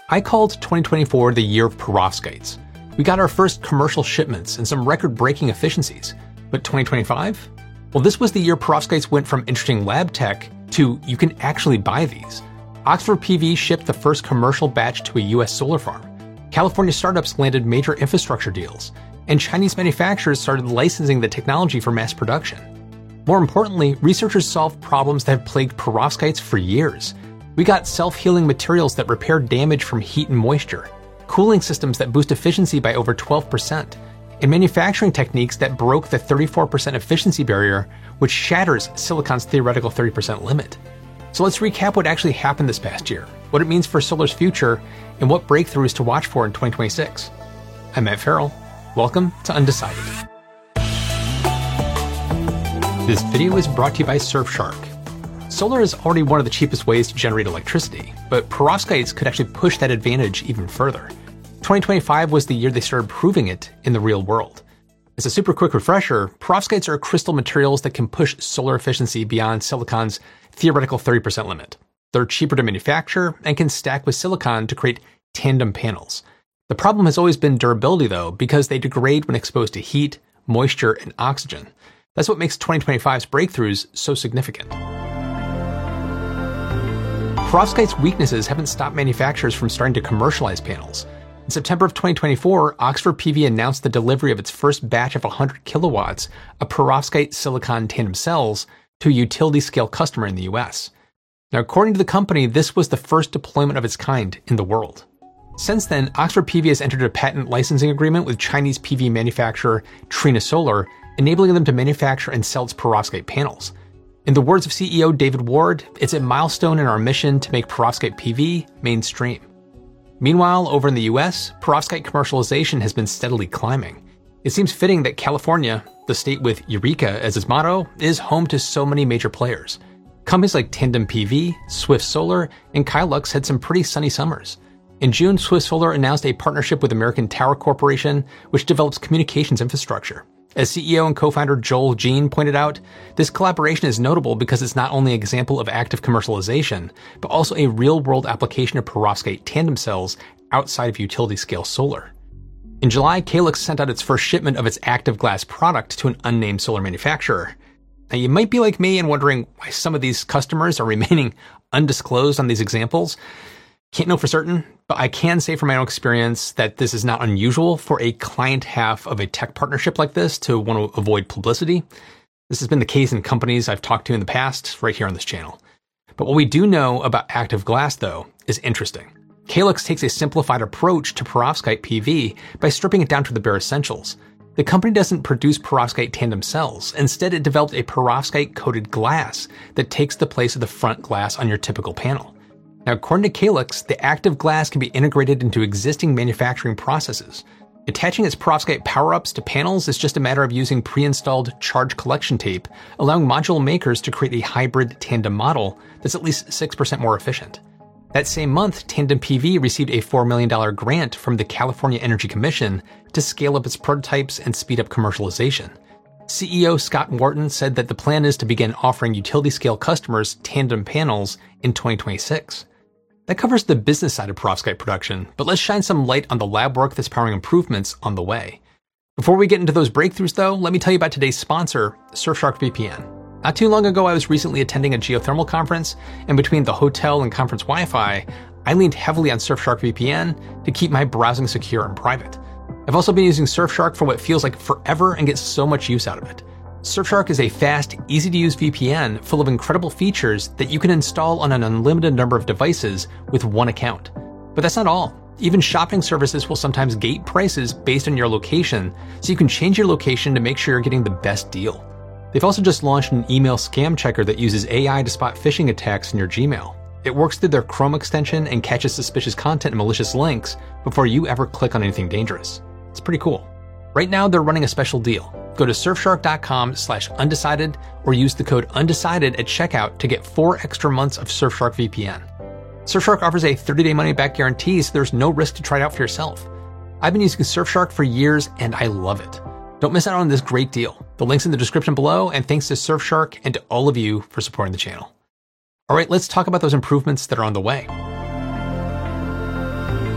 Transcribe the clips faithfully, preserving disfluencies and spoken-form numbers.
I called twenty twenty-four the year of perovskites. We got our first commercial shipments and some record-breaking efficiencies. But twenty twenty-five? Well, this was the year perovskites went from interesting lab tech to you can actually buy these. Oxford P V shipped the first commercial batch to a U S solar farm. California startups landed major infrastructure deals, and Chinese manufacturers started licensing the technology for mass production. More importantly, researchers solved problems that have plagued perovskites for years. We got self-healing materials that repair damage from heat and moisture, cooling systems that boost efficiency by over twelve percent, and manufacturing techniques that broke the thirty-four percent efficiency barrier, which shatters silicon's theoretical thirty percent limit. So let's recap what actually happened this past year, what it means for solar's future, and what breakthroughs to watch for in twenty twenty-six. I'm Matt Farrell. Welcome to Undecided. This video is brought to you by Surfshark. Solar is already one of the cheapest ways to generate electricity, but perovskites could actually push that advantage even further. twenty twenty-five was the year they started proving it in the real world. As a super quick refresher, perovskites are crystal materials that can push solar efficiency beyond silicon's theoretical thirty percent limit. They're cheaper to manufacture and can stack with silicon to create tandem panels. The problem has always been durability though, because they degrade when exposed to heat, moisture, and oxygen. That's what makes twenty twenty-five's breakthroughs so significant. Perovskites' weaknesses haven't stopped manufacturers from starting to commercialize panels. In September of twenty twenty-four, Oxford P V announced the delivery of its first batch of one hundred kilowatts of perovskite silicon tandem cells to a utility-scale customer in the U S. Now, according to the company, this was the first deployment of its kind in the world. Since then, Oxford P V has entered a patent licensing agreement with Chinese P V manufacturer Trina Solar, enabling them to manufacture and sell its perovskite panels. In the words of C E O David Ward, it's a milestone in our mission to make perovskite P V mainstream. Meanwhile, over in the U S, perovskite commercialization has been steadily climbing. It seems fitting that California, the state with Eureka as its motto, is home to so many major players. Companies like Tandem P V, Swift Solar, and Kylux had some pretty sunny summers. In June, Swift Solar announced a partnership with American Tower Corporation, which develops communications infrastructure. As C E O and co-founder Joel Jean pointed out, this collaboration is notable because it's not only an example of active commercialization, but also a real-world application of perovskite tandem cells outside of utility-scale solar. In July, Kylux sent out its first shipment of its active glass product to an unnamed solar manufacturer. Now, you might be like me and wondering why some of these customers are remaining undisclosed on these examples. Can't know for certain, but I can say from my own experience that this is not unusual for a client half of a tech partnership like this to want to avoid publicity. This has been the case in companies I've talked to in the past, right here on this channel. But what we do know about active glass, though, is interesting. Kylux takes a simplified approach to perovskite P V by stripping it down to the bare essentials. The company doesn't produce perovskite tandem cells. Instead, it developed a perovskite-coated glass that takes the place of the front glass on your typical panel. Now, according to Kylux, the active glass can be integrated into existing manufacturing processes. Attaching its perovskite power-ups to panels is just a matter of using pre-installed charge collection tape, allowing module makers to create a hybrid tandem model that's at least six percent more efficient. That same month, Tandem P V received a four million dollars grant from the California Energy Commission to scale up its prototypes and speed up commercialization. C E O Scott Wharton said that the plan is to begin offering utility-scale customers tandem panels in twenty twenty-six. That covers the business side of perovskite production, but let's shine some light on the lab work that's powering improvements on the way. Before we get into those breakthroughs though, let me tell you about today's sponsor, Surfshark V P N. Not too long ago, I was recently attending a geothermal conference, and between the hotel and conference Wi-Fi, I leaned heavily on Surfshark V P N to keep my browsing secure and private. I've also been using Surfshark for what feels like forever and get so much use out of it. Surfshark is a fast, easy-to-use V P N full of incredible features that you can install on an unlimited number of devices with one account. But that's not all. Even shopping services will sometimes gate prices based on your location, so you can change your location to make sure you're getting the best deal. They've also just launched an email scam checker that uses A I to spot phishing attacks in your Gmail. It works through their Chrome extension and catches suspicious content and malicious links before you ever click on anything dangerous. It's pretty cool. Right now, they're running a special deal. Go to surfshark.com slash undecided or use the code undecided at checkout to get four extra months of Surfshark V P N. Surfshark offers a thirty-day money-back guarantee, so there's no risk to try it out for yourself. I've been using Surfshark for years, and I love it. Don't miss out on this great deal. The link's in the description below, and thanks to Surfshark and to all of you for supporting the channel. All right, let's talk about those improvements that are on the way.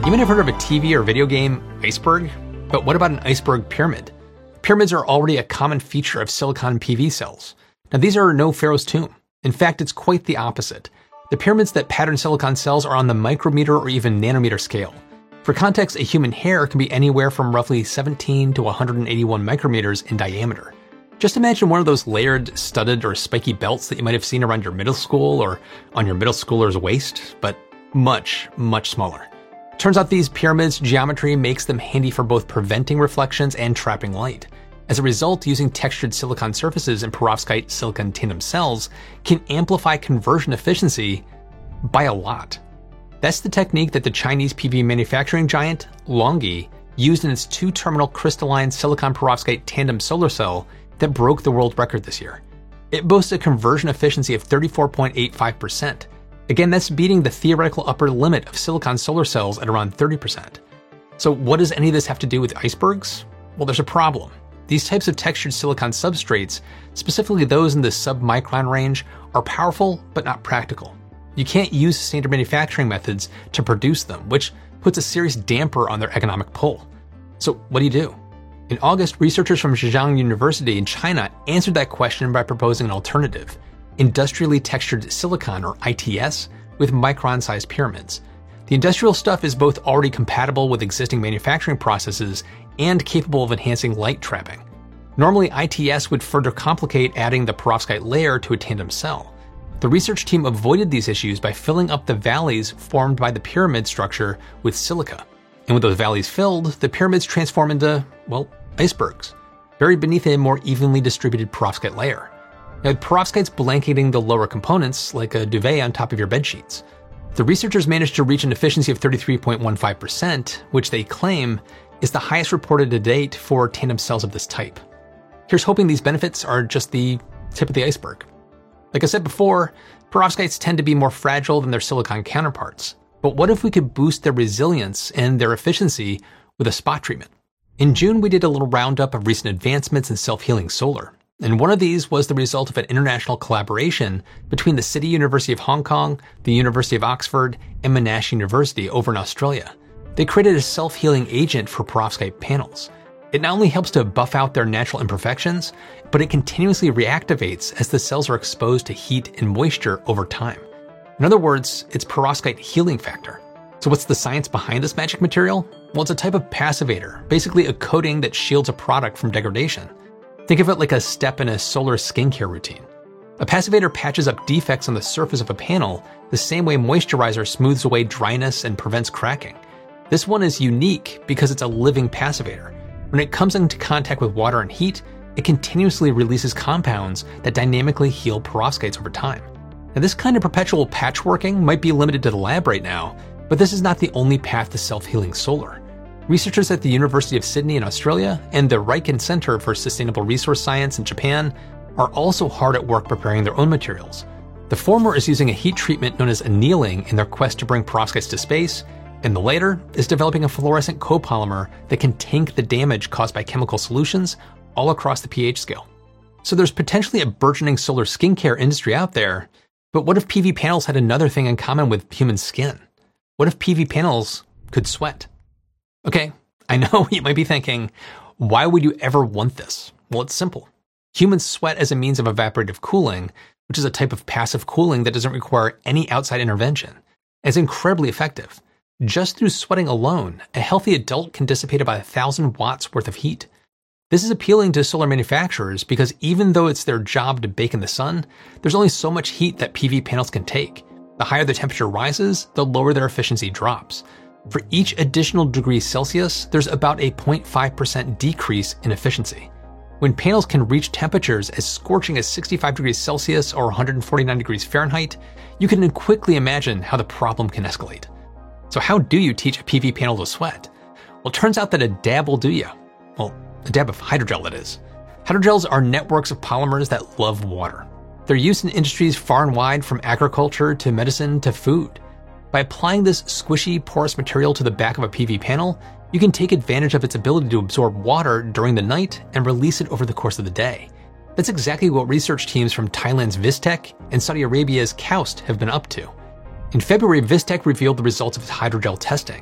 You might have heard of a T V or video game iceberg, but what about an iceberg pyramid? Pyramids are already a common feature of silicon P V cells. Now, these are no Pharaoh's tomb. In fact, it's quite the opposite. The pyramids that pattern silicon cells are on the micrometer or even nanometer scale. For context, a human hair can be anywhere from roughly seventeen to one hundred eighty-one micrometers in diameter. Just imagine one of those layered, studded, or spiky belts that you might have seen around your middle school or on your middle schooler's waist, but much, much smaller. Turns out these pyramids' geometry makes them handy for both preventing reflections and trapping light. As a result, using textured silicon surfaces in perovskite silicon tandem cells can amplify conversion efficiency by a lot. That's the technique that the Chinese P V manufacturing giant, LONGi, used in its two-terminal crystalline silicon perovskite tandem solar cell that broke the world record this year. It boasts a conversion efficiency of thirty-four point eight five percent. Again, that's beating the theoretical upper limit of silicon solar cells at around thirty percent. So what does any of this have to do with icebergs? Well, there's a problem. These types of textured silicon substrates, specifically those in the sub-micron range, are powerful but not practical. You can't use standard manufacturing methods to produce them, which puts a serious damper on their economic pull. So what do you do? In August, researchers from Zhejiang University in China answered that question by proposing an alternative: industrially textured silicon, or I T S, with micron-sized pyramids. The industrial stuff is both already compatible with existing manufacturing processes and capable of enhancing light trapping. Normally, I T S would further complicate adding the perovskite layer to a tandem cell. The research team avoided these issues by filling up the valleys formed by the pyramid structure with silica. And with those valleys filled, the pyramids transform into, well, icebergs, buried beneath a more evenly distributed perovskite layer. Now, with perovskites blanketing the lower components like a duvet on top of your bed sheets. The researchers managed to reach an efficiency of thirty-three point one five percent, which they claim is the highest reported to date for tandem cells of this type. Here's hoping these benefits are just the tip of the iceberg. Like I said before, perovskites tend to be more fragile than their silicon counterparts. But what if we could boost their resilience and their efficiency with a spot treatment? In June, we did a little roundup of recent advancements in self-healing solar. And one of these was the result of an international collaboration between the City University of Hong Kong, the University of Oxford, and Monash University over in Australia. They created a self-healing agent for perovskite panels. It not only helps to buff out their natural imperfections, but it continuously reactivates as the cells are exposed to heat and moisture over time. In other words, it's perovskite healing factor. So what's the science behind this magic material? Well, it's a type of passivator, basically a coating that shields a product from degradation. Think of it like a step in a solar skincare routine. A passivator patches up defects on the surface of a panel the same way moisturizer smooths away dryness and prevents cracking. This one is unique because it's a living passivator. When it comes into contact with water and heat, it continuously releases compounds that dynamically heal perovskites over time. Now, this kind of perpetual patchworking might be limited to the lab right now, but this is not the only path to self-healing solar. Researchers at the University of Sydney in Australia and the Riken Center for Sustainable Resource Science in Japan are also hard at work preparing their own materials. The former is using a heat treatment known as annealing in their quest to bring perovskites to space, and the latter is developing a fluorescent copolymer that can tank the damage caused by chemical solutions all across the pH scale. So there's potentially a burgeoning solar skincare industry out there, but what if P V panels had another thing in common with human skin? What if P V panels could sweat? Okay, I know what you might be thinking, why would you ever want this? Well, it's simple. Humans sweat as a means of evaporative cooling, which is a type of passive cooling that doesn't require any outside intervention. It's incredibly effective. Just through sweating alone, a healthy adult can dissipate about a thousand watts worth of heat. This is appealing to solar manufacturers because even though it's their job to bake in the sun, there's only so much heat that P V panels can take. The higher the temperature rises, the lower their efficiency drops. For each additional degree Celsius, there's about a zero point five percent decrease in efficiency. When panels can reach temperatures as scorching as sixty-five degrees Celsius or one hundred forty-nine degrees Fahrenheit, you can quickly imagine how the problem can escalate. So how do you teach a P V panel to sweat? Well, it turns out that a dab will do you. Well, a dab of hydrogel, that is. Hydrogels are networks of polymers that love water. They're used in industries far and wide, from agriculture to medicine to food. By applying this squishy, porous material to the back of a P V panel, you can take advantage of its ability to absorb water during the night and release it over the course of the day. That's exactly what research teams from Thailand's Vistec and Saudi Arabia's KAUST have been up to. In February, Vistec revealed the results of its hydrogel testing.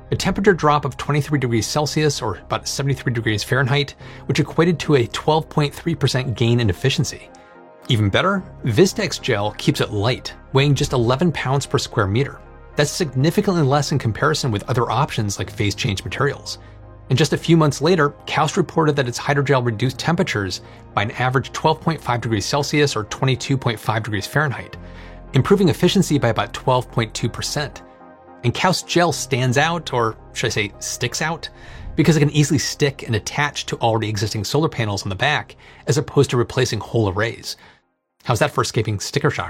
A temperature drop of twenty-three degrees Celsius, or about seventy-three degrees Fahrenheit, which equated to a twelve point three percent gain in efficiency. Even better, Vistex gel keeps it light, weighing just eleven pounds per square meter. That's significantly less in comparison with other options like phase change materials. And just a few months later, KAUST reported that its hydrogel reduced temperatures by an average twelve point five degrees Celsius or twenty-two point five degrees Fahrenheit, improving efficiency by about twelve point two percent. And KAUST gel stands out, or should I say sticks out, because it can easily stick and attach to already existing solar panels on the back, as opposed to replacing whole arrays. How's that for escaping sticker shock?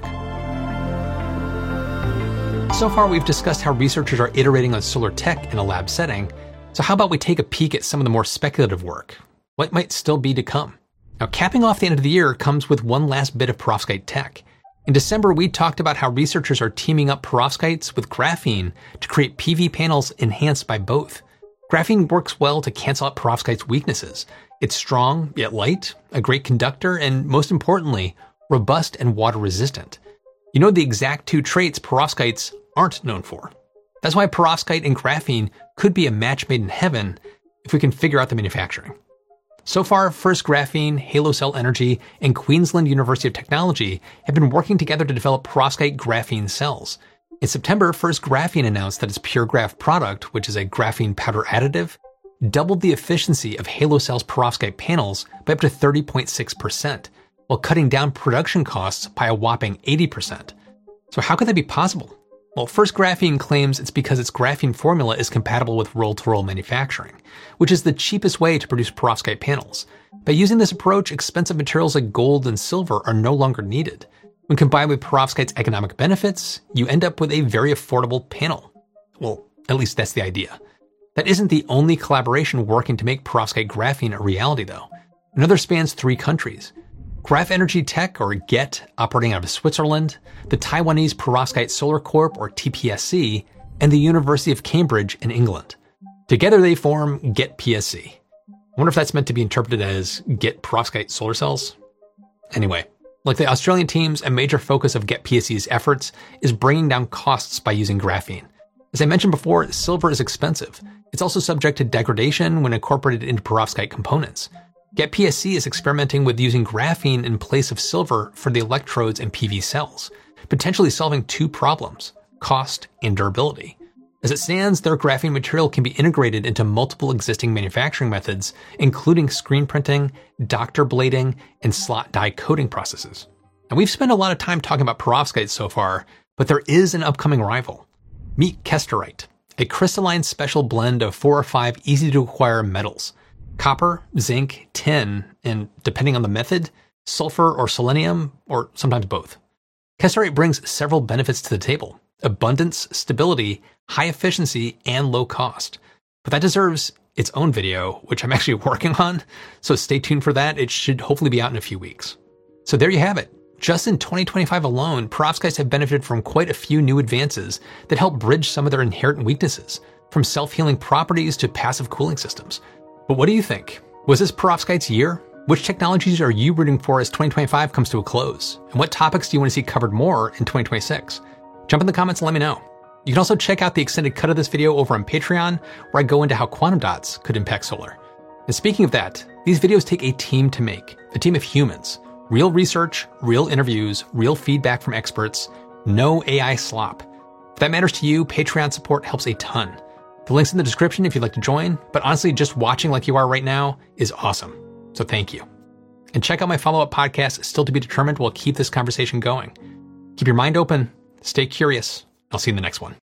So far, we've discussed how researchers are iterating on solar tech in a lab setting. So how about we take a peek at some of the more speculative work? What might still be to come? Now, capping off the end of the year comes with one last bit of perovskite tech. In December, we talked about how researchers are teaming up perovskites with graphene to create P V panels enhanced by both. Graphene works well to cancel out perovskite's weaknesses. It's strong, yet light, a great conductor, and most importantly, robust and water resistant. You know the exact two traits perovskites aren't known for. That's why perovskite and graphene could be a match made in heaven if we can figure out the manufacturing. So far, First Graphene, HaloCell Energy, and Queensland University of Technology have been working together to develop perovskite graphene cells. In September, First Graphene announced that its PureGraph product, which is a graphene powder additive, doubled the efficiency of HaloCell's perovskite panels by up to thirty point six percent, while cutting down production costs by a whopping eighty percent. So how could that be possible? Well, First Graphene claims it's because its graphene formula is compatible with roll-to-roll manufacturing, which is the cheapest way to produce perovskite panels. By using this approach, expensive materials like gold and silver are no longer needed. When combined with perovskite's economic benefits, you end up with a very affordable panel. Well, at least that's the idea. That isn't the only collaboration working to make perovskite graphene a reality, though. Another spans three countries. Graph Energy Tech, or GET, operating out of Switzerland, the Taiwanese Perovskite Solar Corp, or T P S C, and the University of Cambridge in England. Together they form GET P S C. I wonder if that's meant to be interpreted as GET Perovskite Solar Cells? Anyway, like the Australian teams, a major focus of GET P S C's efforts is bringing down costs by using graphene. As I mentioned before, silver is expensive. It's also subject to degradation when incorporated into perovskite components. GET P S C is experimenting with using graphene in place of silver for the electrodes and P V cells, potentially solving two problems: cost and durability. As it stands, their graphene material can be integrated into multiple existing manufacturing methods, including screen printing, doctor blading, and slot die coating processes. Now, we've spent a lot of time talking about perovskites so far, but there is an upcoming rival. Meet Kesterite, a crystalline special blend of four or five easy-to-acquire metals: copper, zinc, tin, and depending on the method, sulfur or selenium, or sometimes both. Kesterite brings several benefits to the table: abundance, stability, high efficiency, and low cost. But that deserves its own video, which I'm actually working on, so stay tuned for that. It should hopefully be out in a few weeks. So there you have it. Just in twenty twenty-five alone, perovskites have benefited from quite a few new advances that help bridge some of their inherent weaknesses, from self-healing properties to passive cooling systems. But what do you think? Was this perovskite's year? Which technologies are you rooting for as twenty twenty-five comes to a close? And what topics do you want to see covered more in twenty twenty-six? Jump in the comments and let me know. You can also check out the extended cut of this video over on Patreon, where I go into how quantum dots could impact solar. And speaking of that, these videos take a team to make, a team of humans. Real research, real interviews, real feedback from experts, no A I slop. If that matters to you, Patreon support helps a ton. The link's in the description if you'd like to join, but honestly, just watching like you are right now is awesome. So thank you. And check out my follow-up podcast, Still to be Determined. We'll keep this conversation going. Keep your mind open, stay curious. I'll see you in the next one.